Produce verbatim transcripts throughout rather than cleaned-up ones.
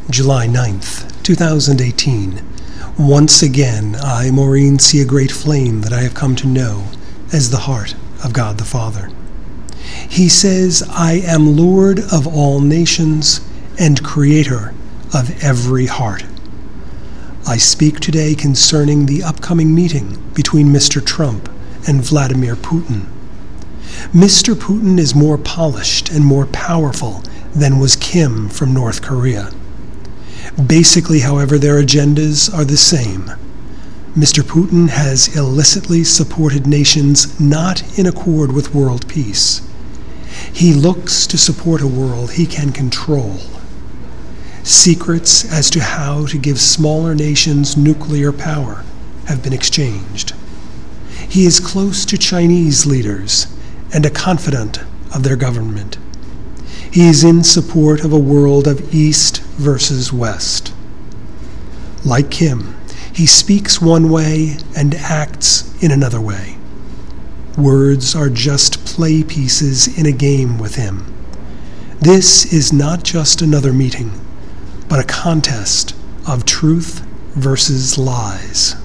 July ninth, twenty eighteen. Once again, I, Maureen, see a great flame that I have come to know as the heart of God the Father. He says, I am Lord of all nations and creator of every heart. I speak today concerning the upcoming meeting between Mister Trump and Vladimir Putin. Mister Putin is more polished and more powerful than was Kim from North Korea. Basically, however, their agendas are the same. Mister Putin has illicitly supported nations not in accord with world peace. He looks to support a world he can control. Secrets as to how to give smaller nations nuclear power have been exchanged. He is close to Chinese leaders and a confidant of their government. He is in support of a world of East versus West. Like Kim, he speaks one way and acts in another way. Words are just play pieces in a game with him. This is not just another meeting, but a contest of truth versus lies.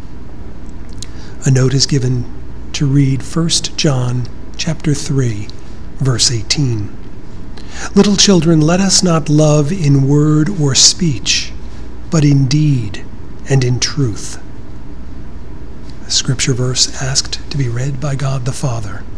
A note is given to read First John chapter three, verse eighteen. Little children, let us not love in word or speech, but in deed and in truth. A scripture verse asked to be read by God the Father.